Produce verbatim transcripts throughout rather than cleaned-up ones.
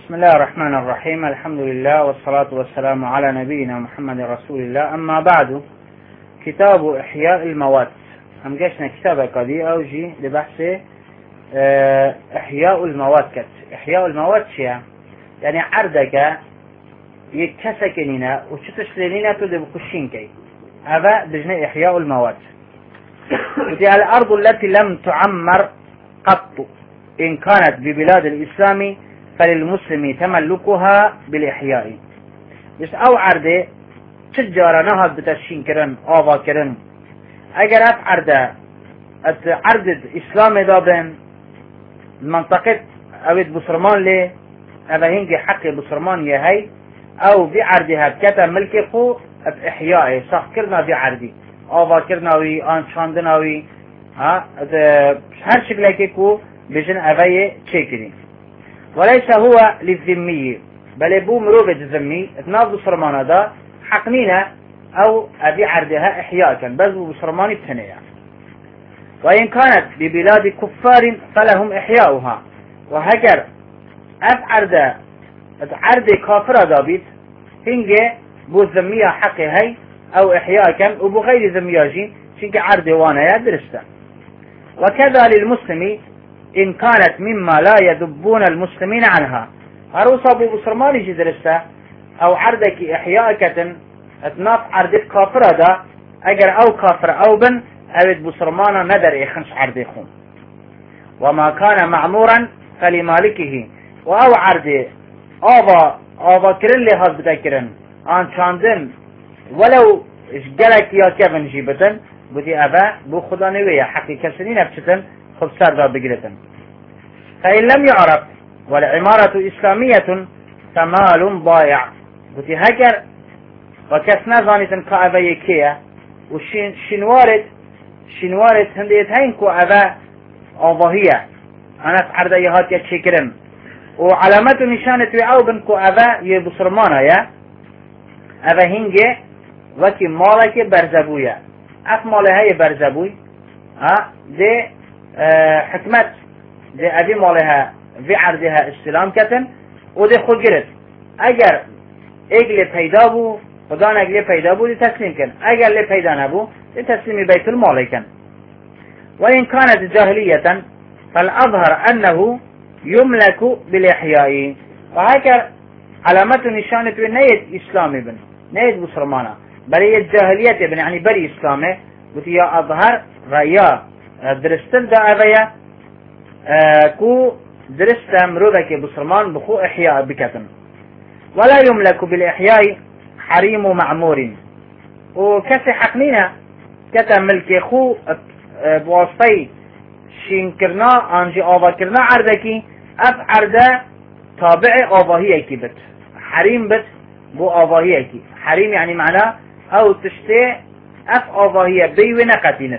بسم الله الرحمن الرحيم. الحمد لله والصلاة والسلام على نبينا محمد رسول الله. أما بعد، كتاب إحياء الموات. هم قشنا كتابة قدي أوجي لبحث إحياء الموات. كت إحياء الموات شيء يعني عردك يكسكنينا وشتشلينينا تدي بكشين كي هذا بجنا إحياء الموات. ودي الأرض التي لم تعمر قط إن كانت ببلاد الإسلام فللمسلم تملكها بالإحياء. بس أو عرضه تجارة نهض بتشين كرن آوا كرن اگر اف عرضه عرض إسلام دابن منطقة اوید بسرمان لی او هنگی حق بسرمان یهی او بی عرضها بکتا ملک خو اف إحياء صح کرنا بی عرضی آوا کرناوی آن چاندناوی هر شکلی که کو بجن اوی چه کرین. وليس هو للذمي بل بو مروبة الذمي اتناف بسرمانة دا حقنينة او ابي عردها احياء كان بس بسرماني بتنية. وإن كانت ببلاد كفار فلهم احياؤها. وهكر اف عرده عرد كافرة دابيت هنجي بو الذمية حقي هاي او احياء كان وبو غير ذمياجي شنك عرده وانا يا درسته. وكذا للمسلم إن كانت مما لا يذبون المسلمين عنها. هروسا بو بسرماني جي درسته او عردك احياء كتن اتناف عردك كافرة دا اگر او كافر او بن اوید بسرمانا ندر ايخنش عرده خون. وما كان معمورا فلمالكه و او عرده آبا آبا کرن لحاظ بتاكرن آن چاندن ولو اشگلك يا كفن جيبتن بودي ابا بو خدا نوية حقي كسنين ابشتن خب سر دا بگرتن. فإن لم يعرف والعمارة إسلامية فمال ضايع. بودي هكر وكس نظانيتن كأبا يكيه وشنوارد شنوارد هنديت هين كو أبا أضاهية أنا تعرض يهات يتشكرن وعلامات نشانة وعوبن كو أبا يبصرمانا يا أبا هنجي وكي مالك برزبويا أف مالها برزبوي ها دي اه حكمت دي أبي مالها في عرضها استلام كتن ودي خجرت اگر اقل پیدا بو خدا اقل پیدا بو دي تسليم كن اگر لي پیدا نبو دي تسليم بيت المال كن. وإن كانت جاهلية فالأظهر أنه يملك بالإحياء. وهكذا علامات نشانة نية إسلامي بن نية بسرمانة بري الجاهلية بن يعني بري إسلامي وتيا أظهر رأيا درستن دا أبيا آه كو درست مروبك بسرمان بخو إحياء بكتن. ولا يملك بالإحياء حريم معمور. وكسي حقنينا كتا ملك خو بواسطي شينكرنا انجي آوا كرنا عردكي اف عرده تابع آواهيكي بت حريم بت بو آواهيكي. حريم يعني معناه او تشتي اف آواهيه بيونا قتينت.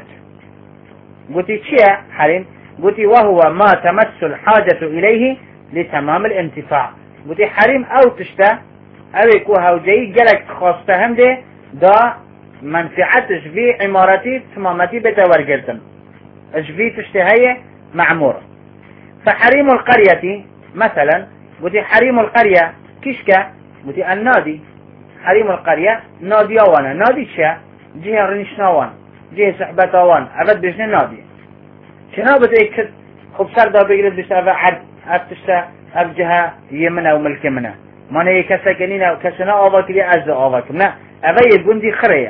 قلتي چيه حريم؟ قلتي وهو ما تمس الحاجة إليه لتمام الانتفاع. قلتي حريم او تشتا او يكو هاوجي جلك خاصتهم ده دا منفعتش في عمارتي تمامتي بتورجلتن اجفي تشتهي معمورة. فحريم القرية مثلا قلتي حريم القرية كشكا قلتي النادي. حريم القرية نادي وانا نادي شا جهة رنشناوان جهة صحبتاوان ابد بجن نادي شنو بتأكد خب سر دا بقرد بشتا عد افتشتا ابجها يمنا وملك منا مانا يكسكنين كسنا آواك لي عز آواك نا اوه گندی خریه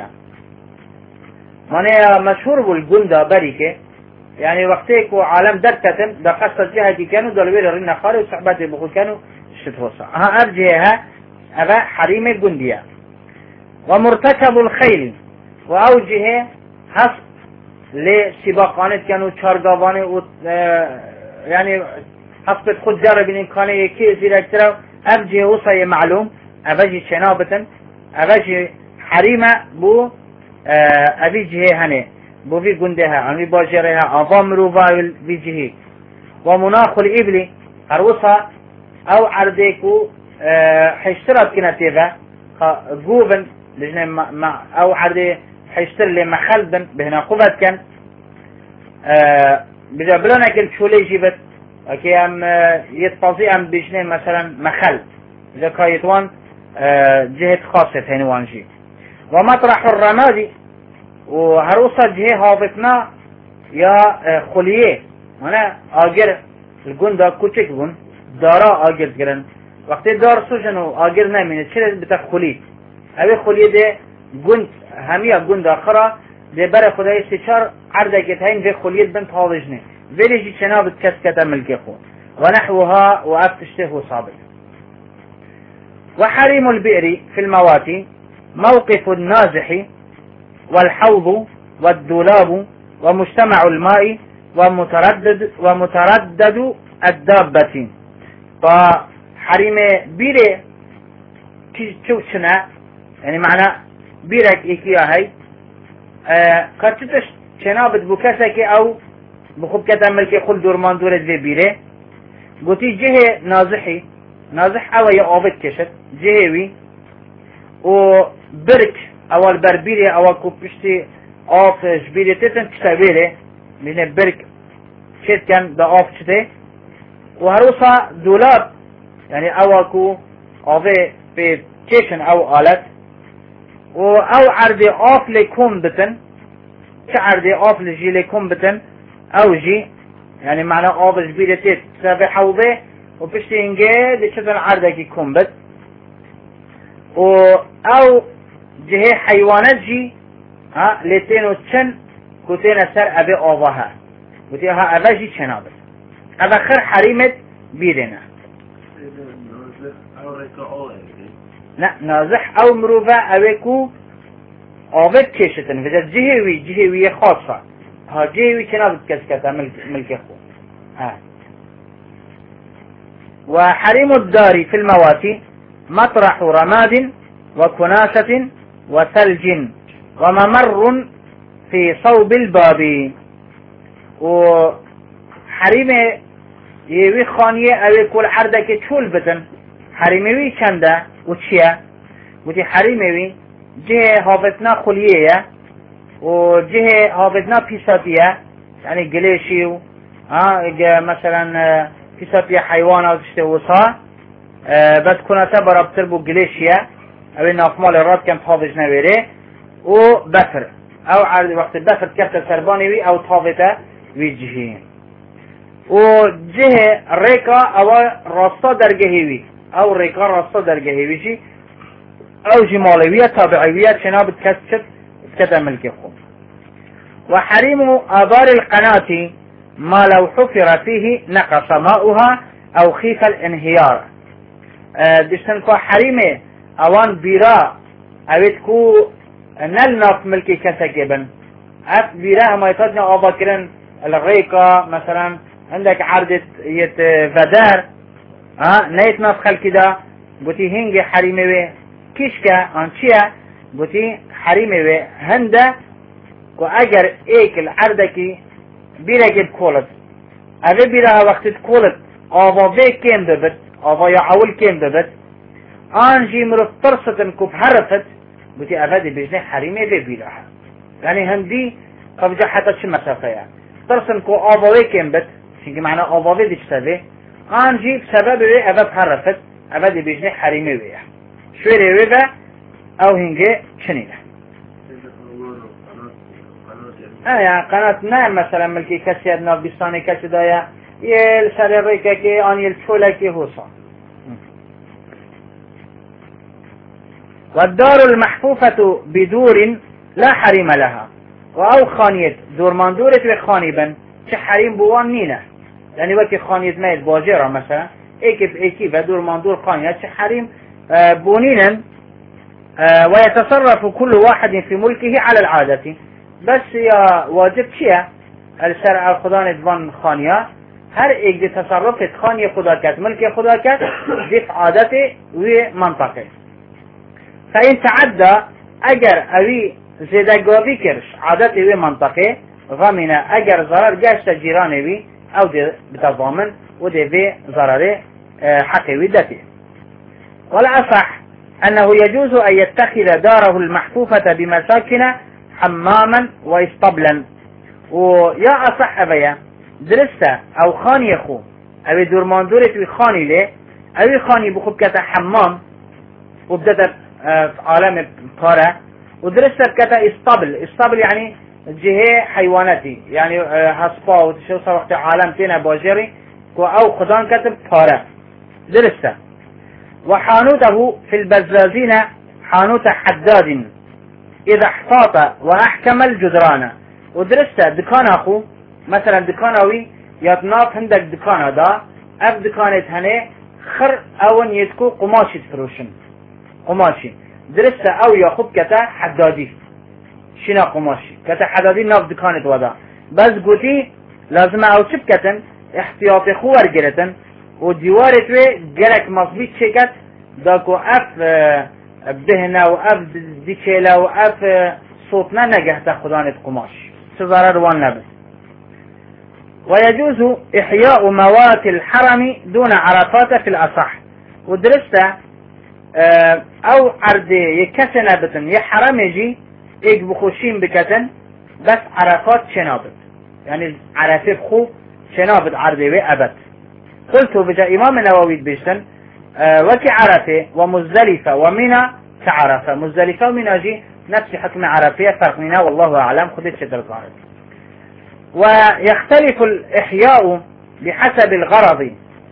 مانه مشهور بود گندا بریکه يعني وقتی که عالم در کتن در قصد جهتی کنو دلوی رین نخاره و صحبت بخود کنو شتوسا ها ارجه ها اوه حریم گندیه. ومرتكب الخيل و اوجه هست لسباقانت کنو چارگاوانه و يعني هست خود جرب این کانه یکی زیرکتر اوجه وصای معلوم اوجه چنابتن اوجه حريمة بو ابي جهه هنه بو في گندها امي باجرها عظام روبا في جهه. ومناخ الابل هروسا او عرديكو حيشترات كنتيبه قوبن لجنه مع او عردي حيشتر لي مخلبن بهنا قبت كان بجا بلانا كل شولي جيبت اكي ام يتفضي ام بجنه مثلا مخل اذا كايتوان جهة خاصة هنوانجي. ومطرح الرمادي وهروسة جهة هابطنا يا خليه انا اجر الجندا كوچك بون دارا اجر گرن وقتی دار سوجنو اجر نمینه چه بتا خلی اوی خلی ده گند همیا گند آخرا ده بر خدای سچار عرضه کتاین و خلیت بنت حاضجنه ولیجی چناب کسکتا ملکی خو ونحوها وأفتشته صابت. وحريم البئر في المواتي موقف النازح والحوض والدولاب ومجتمع الماء ومتردد ومتردد الدابة. فحريم بيره كيشنا يعني معنى بيرك إيكيا هاي آه قد تتش شنابت بكسك أو بخبكة ملكي خل دورمان دورت في بيره قلتي جهة نازحي نازح أو يأوبت كشت جهوي وبرك أول بربيري أول كوبشتي آف جبيري تتن كشتابيري من برك شد كان دا آف شده وهروسا دولاب يعني أول كو آفي في كيشن أو آلت و أو عرضي آف لكم بتن كعرضي آف لجي لكم بتن أو جي يعني معنى آف جبيري تت سابي حوضي وبشتي انجي دي شتن عرضكي كومبت و او جهة حيوانات جي ها لتينو تشن كوتين سر ابي اوضاها كوتيها ابا جي چنابت ابا خر حريمت بيدنا لا نازح او مروفا اويكو اوبت كيشتن فجأة جهوي جهوي خاصة ها جهوي چنابت كسكتا ملك, ملك اخو ها. وحريم الدار في المواتي مطرح رماد وكناسة وثلج وممر في صوب الباب. وحريم يوي خانية اوي كل عردك تشول بتن حريموي چنده وچيا وتي حريموي جهة هافتنا خلية وجهة هافتنا بيساتية يعني قليشيو ها مثلا كسب حيوان او تشتي وصا أه بس كنا تبرا بتربو جليشيا او نافمال الراد كان تحافظ نويري و بفر او عرض وقت بفر كفت سرباني وي او تحافظة ويجهي و جهة ريكا او راستا درجهيوي او ريكا راستا درجهيوي او جمالوية طابعوية شناب تكسب تكتم الكخو. وحريم آبار القناة ما لو حفر فيه نقص ماؤها او خيف الانهيار. أه دشتن كو حريمه اوان بيرا اويت كو نلناف ملكي كسكبن اف بيرا ما يتدنا اباكرن الغيقة مثلا عندك عردة يت فدار ها نيت ناف خلق دا بوتي هنجي حريمه كيشكا انشيا بوتي حريمه هنده كو اگر ايك العردكي بيرا جد كولت اوه بيرا وقت كولت آوا بي كيم ببت آوا يا عول كيم ببت آنجي مرف ترستن كوب حرفت بوتي اوه دي بجنه حريمه بي بيرا يعني هندي قبجا حتى شو مسافة يعني ترسن كو آوا بي كيم بت شنكي معنى آوا بي دي شتبه آنجي بسبب بي اوه بحرفت اوه دي بجنه حريمه بي شويري ويبا او هنجي شنينه اه يعني قناة نعم مثلا ملكي كسي ادنا بستاني كسي دايا يل سر ريكا كي آن يل چولا كي هوسا. والدار المحفوفة بدور لا حريم لها و او خانيت دور من دورت و خانيبا چه حريم بوان نينه يعني وكي خانيت ميت باجرة مثلا ايكي بايكي و دور من دور خانيت چه حريم اه بونينا اه ويتصرف كل واحد في ملكه على العادة بس يا واجب چیه الشرع خدا ندوان خانیه هر ایک دی تصرف خانی خدا کرد ملک خدا کرد دی عادت و منطقه فإن تعدى اگر اوی زیدگاوی کرش عادت و منطقه غمینه اگر ضرر گشت جیرانه وی او دی بتضامن و دی وی ضرر حقی دتی. والأصح أنه يجوز أن يتخذ داره المحفوفة بمساكن حماما واسطبلا. ويا أصح أبيا درسته أو خاني أخو اوی دورماندورت وی خانی لی اوی خانی بخوب کتا حمام و بدأت عالم پاره و درست بكتا استابل استابل يعني جهة حيواناتي يعني هسبا وتشو وقت عالم تينا باجري او خدان كتب باره درسته. وحانوته في البزازين حانوت حداد اذا احتاط واحكم الجدران ودرسته دكان اخو مثلا دكانوي يتناف هندك دكان دا اف دكانت هنه خر اون يتكو قماشي تفروشن قماشي درسته او ياخد كتا حدادي شنا قماشي كتا حدادي ناف دكانت ودا بس قوتي لازم او چپ كتن احتياطي خوار گرتن و دیوارت وی گرک مصبیت چکت داکو اف بهنه و اف دیچیله و اف صوتنا نگهت خدانت قماش سزاره روان نبس. ويجوز إحياء موات الحرم دون عرفات في الأصح ودرسته او عرض يكسنا بتن يحرم يجي ايك بخوشين بكتن بس عرفات شنابت يعني عرفه خو شنابت عرضه وابد. قلت بجاء امام النووي بيشتن أه وكي عرفه ومزدلفة ومنى كعرفة مزدلفة ومنى جي نفس حكم عرفية فرق منها والله اعلم خذت شدر القارب. ويختلف الاحياء بحسب الغرض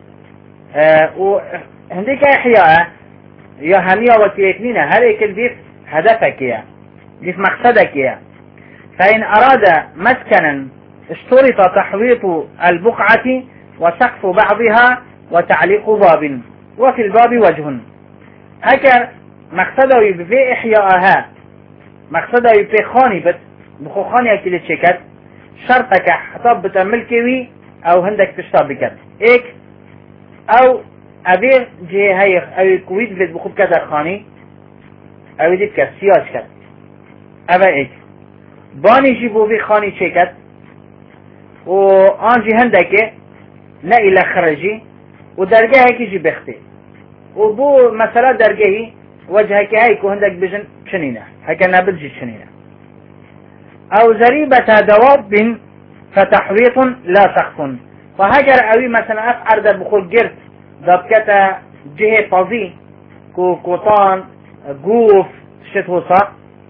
أه وهنديك احياء يا همية وكيتنين هل يكل ديف هدفك يا ديف مقصدك يا. فإن أراد مسكنا اشترط تحويط البقعة وسقف بعضها وتعليق باب وفي الباب وجه هكا مقصده بفي إحياءها مقصده بفي خاني بت بخو خاني اكل تشكت شرطك حطاب بتملكوي او هندك تشتاب بكت ايك او ابير جهه هاي او كويت بيت بخو كذا خاني او دي بكت سياج كت ابا ايك باني جيبو في خاني تشكت و انجي هندك لا الى خرجي ودرجه هيك يجي بختي وبو مثلا درجه وجهك هيك وهندك بجن شنينه هيك انا بجي شنينه او زريبة دواب فتحويط لا سقف فهجر اوي مثلا افعر ده بخول جرت دبكتا جهه فضي كو قطان قوف شتوصا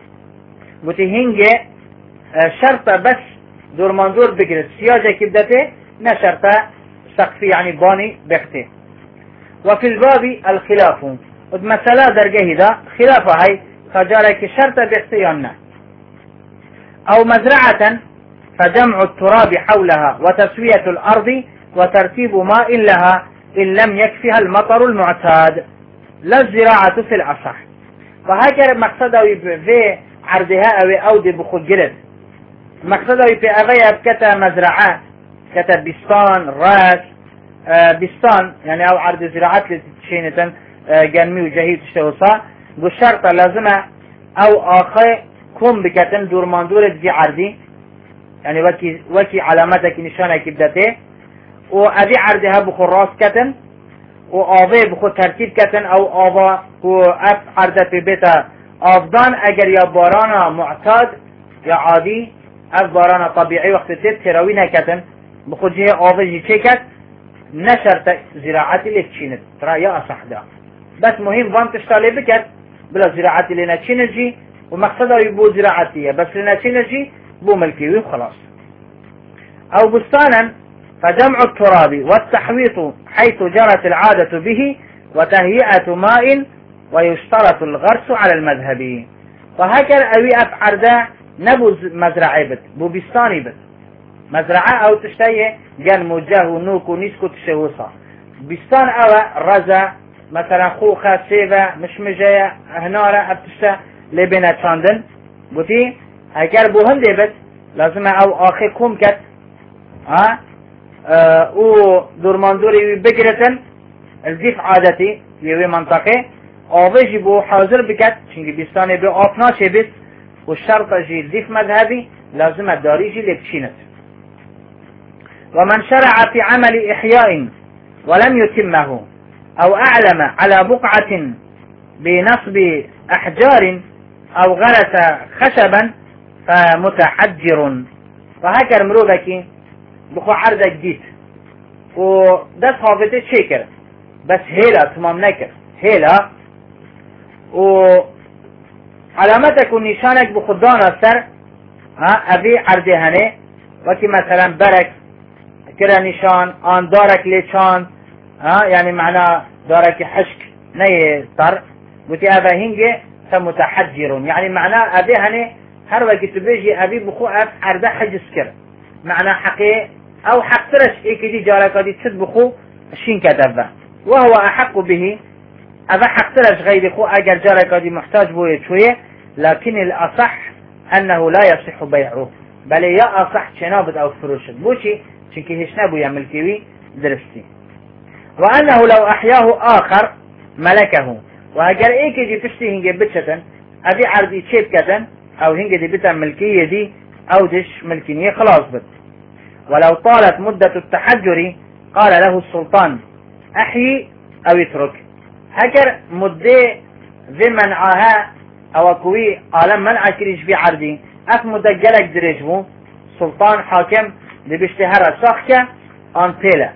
وتهنجي شرطة بس دور منظور بجرت سياجة كبدته نا شرطة سقفي يعني باني بختي. وفي الباب الخلاف مثلا درجه ده خلاف هاي خجارك شرطة بختياننا او مزرعة فجمع التراب حولها وتسوية الارض وترتيب ماء لها ان لم يكفها المطر المعتاد لا الزراعة في الاصح. فهكذا مقصده في عرضها او اودي بخود جلد مقصده في اغيب كتا مزرعة كتا بستان راس آه بستان يعني او عرض زراعات لتشينة آه جنمي وجهيد تشتوصا بالشرطة لازمة او اخي كم بكتن دور مندورة دي عرضي يعني وكي وكي علامتك نشانك بدته وادي عرضها بخو راس كتن وآضي بخو ترتيب كتن او آضا كو اف عرضة في بيتا افضان اگر يا بارانا معتاد يا عادي اف بارانا طبيعي وقت تيت تراوينها كتن بخو جهة آضي جي چكت نشرت زراعتي اللي تشينت ترى يا اصح ده بس مهم وان تشتالي بكت بلا زراعتي اللي نتشينجي ومقصده يبو زراعتية بس لنتشينجي بو ملكي وخلاص. او بستانا فجمع التراب والتحويط حيث جرت العادة به وتهيئة ماء ويشترط الغرس على المذهب. فهكذا اوي افعر ده نبو مزرعي بت بو بستاني بت مزرعة او تشتيه جان موجه ونوك ونسكو تشوصا بستان او رزا مثلا خوخة سيفة مشمجة هنارة ابتشتا لبنا چاندن بوتي اگر بو هنده بت لازم او آخر کم کت ها اه او دورماندوری بگرتن الزيف عادتي يوي منطقه آوه بو حاضر بكت چنگی بستانه بو آفنا چه بس والشرط جي الزيف مذهبي لازم الداري جي لبشينت. ومن شرع في عمل إحياء ولم يتمه أو أعلم على بقعة بنصب أحجار أو غرس خشبا فمتحجر. فهكذا مروبك بخو عرض جديد ودست هافته چه کرد بس هیلا تمام نکرد هیلا و علامتك و نشانك بخدان السر ها ابي عرضه هنه وكي مثلا برك كرا نشان آن دارك ليشان ها يعني معناه دارك حشك ني صر بتي ابا هنجي فمتحجرون يعني معناه ابي هنه هر وقت تبيجي ابي بخو اب عرضه حجز كر معناه حقي او حقترش ايكي دي جارك دي تسد بخو شين كتبه وهو احق به ابا حقترش غير خو اگر جارك دي محتاج بوه شويه لكن الاصح انه لا يصح بيعه بل يا اصح شنابت او فروشت بوشي چونكي هش نبويا ملكيوي درستي وانه لو احياه اخر ملكه واگر ايكي دي پشتي هنگي بچتن ابي عرضي چيب كتن او هنگي دي بتا ملكية دي او دش ملكينية خلاص بد ولو طالت مدة التحجر قال له السلطان احيي او اترك هكر مدة ذي منعها او كوي عالم منع كريش بي عرضي اف مدة جلق دريج بو سلطان حاكم دي بيشتهر ساخكة ان تيلا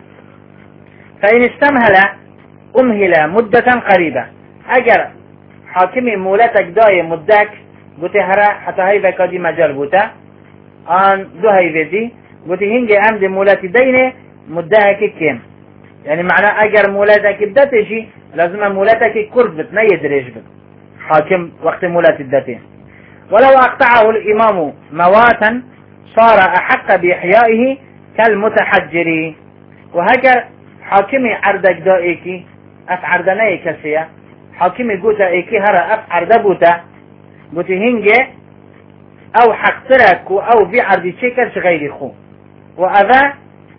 فإن استمهل امهل مدة قريبة اگر حاكمي مولتك داي مدك قوتي هرا حتى هاي بكا دي مجال بوتا ان دو هاي بيدي قوتي هنجي ام دي مولتي دينه مدها كيم يعني معناه اگر مولتك بدتشي لازم مولتك كرد بت ني دريج بت حاكم وقت مولات الدتين ولو اقطعه الامام مواتا صار احق باحيائه كالمتحجر وهكذا حاكمي عردك دائكي اف عردناي كسيا حاكمي قوتا ايكي هرا اف عرد بوتا قوتي هنجي او حقترك او في عردي تشيكر غيري خو واذا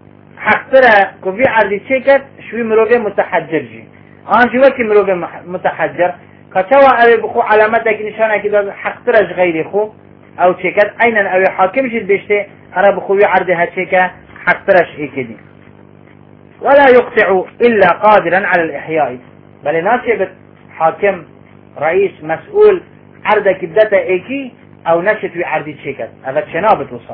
حقترك وفي عردي تشيكر شوي مروبي متحجر جي آن جوكي مروبي متحجر كتوا اوي بخو علامتك نشانه كده حقترش غيري خو او تشيكر اينا اوي حاكم جد بيشته هرا بخوي عردها تشيكر حقترش ايكدي ولا يقطع الا قادرا على الاحياء بل ناسبت حاكم رئيس مسؤول عردك بدتا ايكي او نشت في عردي تشيكر هذا شنابت وصال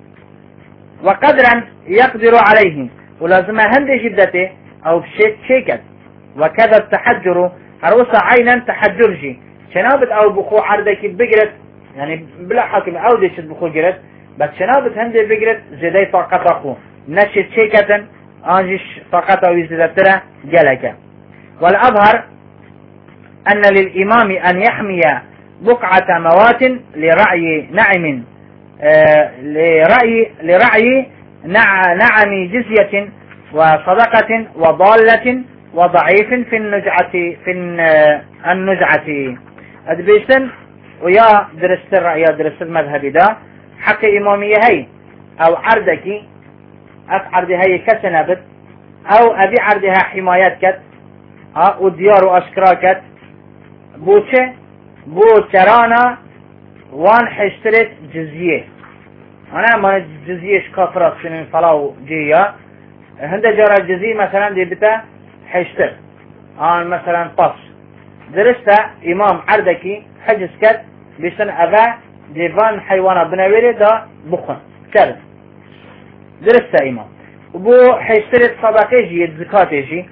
وقدرا يقدر عليه ولازم هندي جدته او بشيت تشيكر وكذا التحجر هروسا عينا تحجرجي شنابت او بخو عردك بقرت يعني بلا حاكم او ديشت بخو قرت بس شنابت هندي بقرت زيدي طاقت اخو نشت شيكة انجش طاقت او زيدترا جلك والاظهر ان للامام ان يحمي بقعة موات لرعي نعم آه لرعي لرعي نع نعم جزية وصدقة وضالة وضعيف في النجعة في النجعة أدبيشتن ويا درست الرأي درست المذهب دا حق إمامية هي أو عردك أف عرضها هي كسنبت أو أبي عرضها حمايات كت أو ديار وأشكراكت بوچه بوچرانا وان حشترت جزية أنا ما جزية كافرات شنو فلاو جيا هند جرى الجزية مثلا دي بتا حشتر آن مثلا طفش درسته امام عردكي حجز كت بيشتن اذا ديفان حيوانا بنويري دا بخن كرد درسته امام وبو حشترت صدقه جي زكاته جي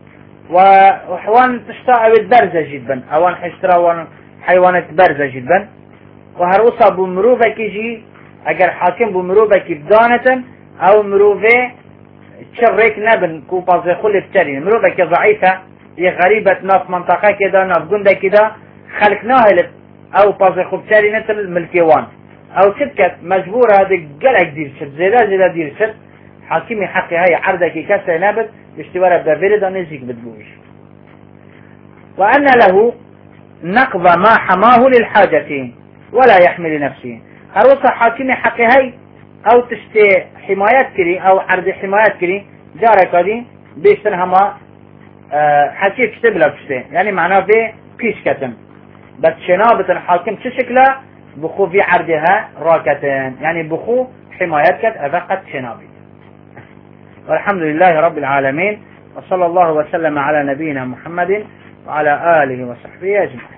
وحوان تشتاء بالبرزة جدا اوان حشترا وان حيوانات برزة جدا وهروسا بمروفك جي اگر حاكم بمروفك بدانة او مروفه تشرك نبن كو بازي خل بتالي مروفك ضعيفة هي غريبة ناف منطقة كده ناف قندة كده خلقناها لب او بازي خل بتالي نتل الملكيوان او شدكت مجبورة هذه قلق دير شد زيدا زيدا دير شد حاكمي حقي هاي عردك كسر نابت باشتوارة بابيرد ونزيك بدبوش وأن له نقض ما حماه للحاجة ولا يحمل نفسه هروسا حاكمي حقي هاي او تشتي حمايات كري او عرض حمايات كري جارك هذه بيشتن هما أه حكي كتب لا بشتي يعني معناه في بيش كتم بس شنابة الحاكم ششكله بخو في عرضها راكتين يعني بخو حمايات كت أفقت شنابي والحمد لله رب العالمين وصلى الله وسلم على نبينا محمد وعلى آله وصحبه أجمعين.